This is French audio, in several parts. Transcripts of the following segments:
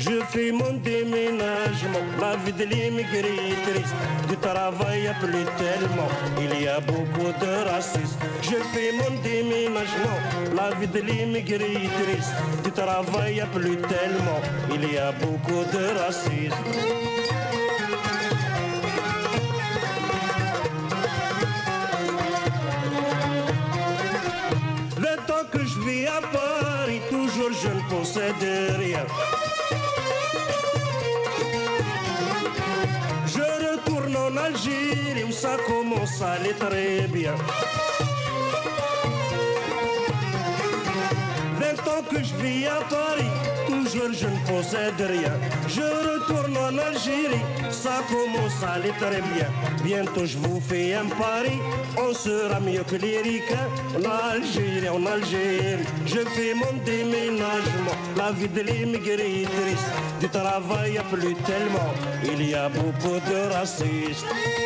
Je fais mon déménagement, la vie de l'immigré est triste. Du travail à plus tellement, il y a beaucoup de racisme. Je fais mon déménagement, la vie de l'immigré est triste. Du travail à plus tellement, il y a beaucoup de racisme. Que je vis à Paris, toujours je ne possède rien. Je retourne en Algérie où ça commence à aller très bien. 20 ans que je vis à Paris, toujours je ne possède rien. Je retourne en Algérie, ça commence à aller très bien. Bientôt je vous fais un pari, on sera mieux que les ricains. En Algérie, je fais mon déménagement. La vie de l'immigré est triste, du travail à plus tellement, il y a beaucoup de racistes.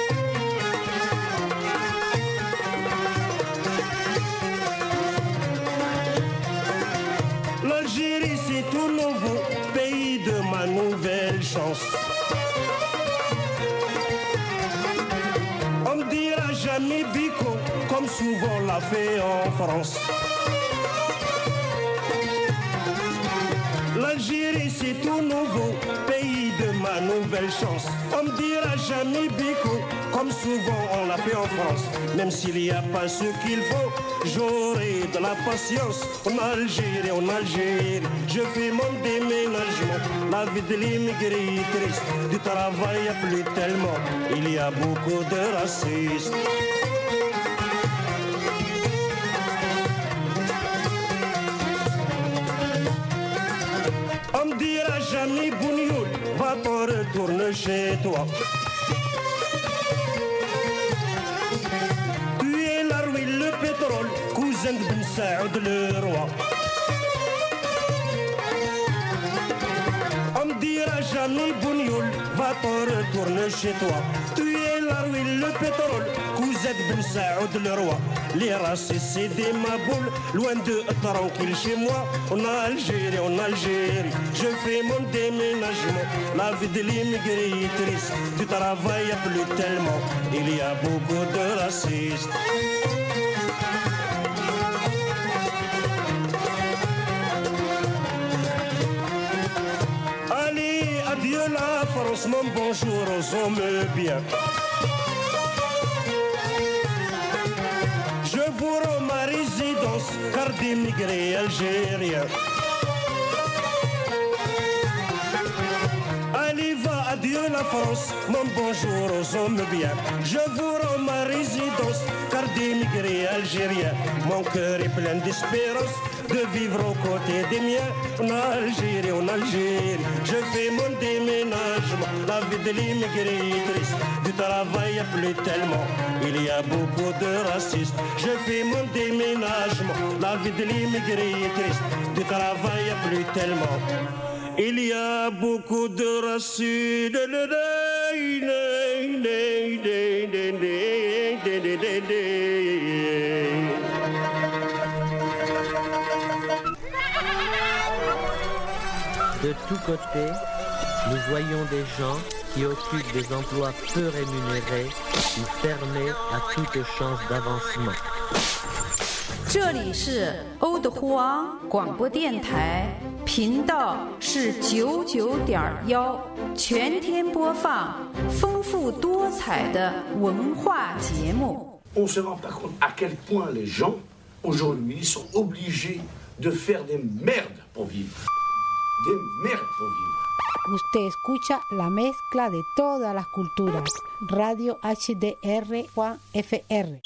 L'Algérie c'est tout nouveau, pays de ma nouvelle chance. On me dira jamais bico, comme souvent l'a fait en France. L'Algérie c'est tout nouveau, pays de ma nouvelle chance. On me dira jamais bico, comme souvent on l'a fait en France. Même s'il n'y a pas ce qu'il faut, j'aurai de la patience. En Algérie, je fais mon déménagement. La vie de l'immigré est triste, du travail à plus tellement, il y a beaucoup de racistes. On me dira jamais Bougnoul, va-t'en retourne chez toi. Tu es la ruine, le pétrole, cousin de Ben Saoud le roi. On me dira jamais Bougnoul, va-t'en retourne chez toi. Tu es la ruine, le pétrole, cousin de Ben Saoud le roi. Les racistes c'est des maboules, loin de tranquille chez moi. En Algérie, je fais mon déménagement. La vie de l'immigré est triste, du travail à plus tellement, il y a beaucoup de racistes. Allez, adieu la France, mon bonjour aux hommes bien. Je vous rends ma résidence, car d'immigrés algériens. Allez, va, adieu la France, mon bonjour aux hommes bien. Je vous rends ma résidence, car d'immigrés algériens. Mon cœur est plein d'espérance de vivre aux côtés des miens. En Algérie, je fais mon déménagement. La vie de l'immigré est triste, du travail à plus tellement, il y a beaucoup de racistes. Je fais mon déménagement. La vie de l'immigré est triste, du travail à plus tellement, il y a beaucoup de racistes. De tous côtés, nous voyons des gens qui occupent des emplois peu rémunérés ou fermés à toute chance d'avancement. 这里是欧德呼昂广播电台，频道是99.1，全天播放丰富多彩的文化节目。 On ne se rend pas compte à quel point les gens aujourd'hui sont obligés de faire des merdes pour vivre. Des merdes pour vivre. Usted escucha la mezcla de todas las culturas. Radio HDR Juan FR.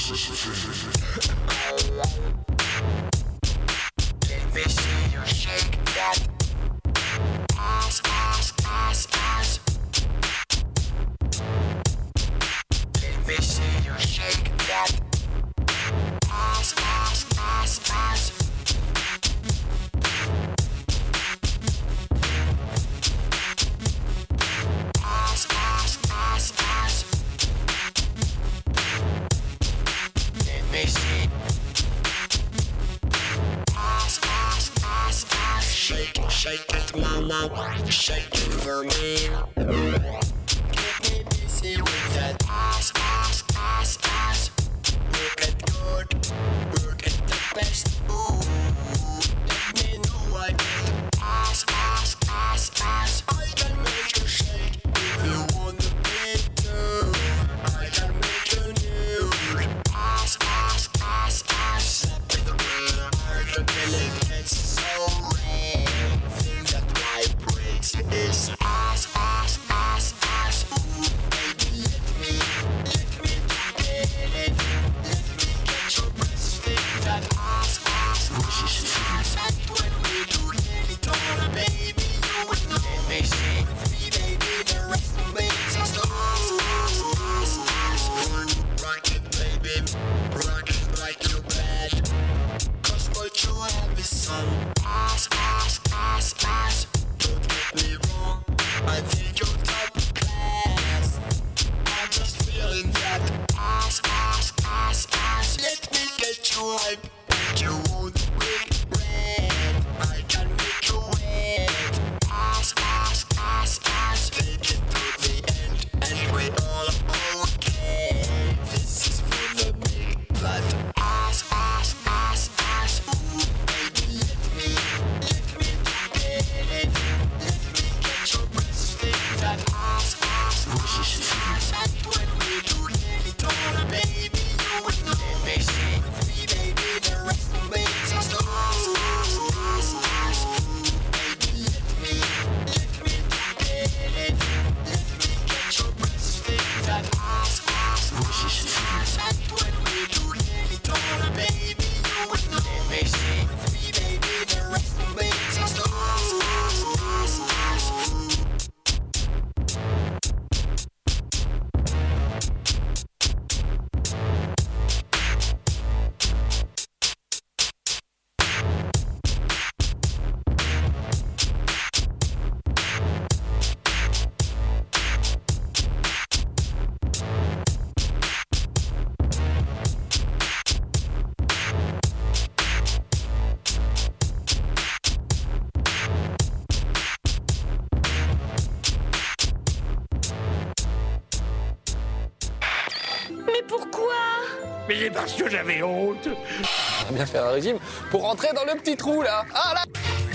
Mais c'est parce que j'avais honte. On va bien faire un régime pour rentrer dans le petit trou là. Ah là.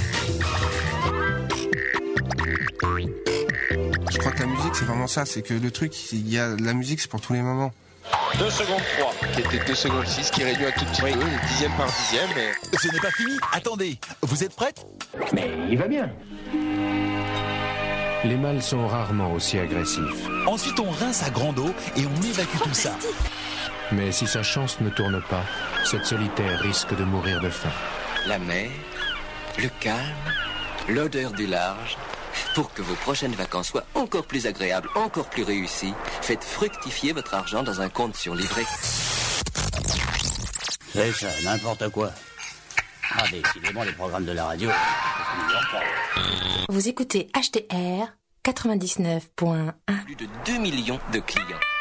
Je crois que la musique c'est vraiment ça, c'est que le truc, il y a la musique c'est pour tous les moments. 2 secondes 3, qui était 2 secondes 6, qui réduit un tout petit peu, dixième par dixième. Mais... Ce n'est pas fini, attendez, vous êtes prête? Mais il va bien. Les mâles sont rarement aussi agressifs. Ensuite on rince à grande eau et on évacue tout ça. Mais si sa chance ne tourne pas, cette solitaire risque de mourir de faim. La mer, le calme, l'odeur du large. Pour que vos prochaines vacances soient encore plus agréables, encore plus réussies, faites fructifier votre argent dans un compte sur livret. C'est ça, n'importe quoi. Ah, décidément, les programmes de la radio. Vous écoutez HTR 99.1. Plus de 2 millions de clients.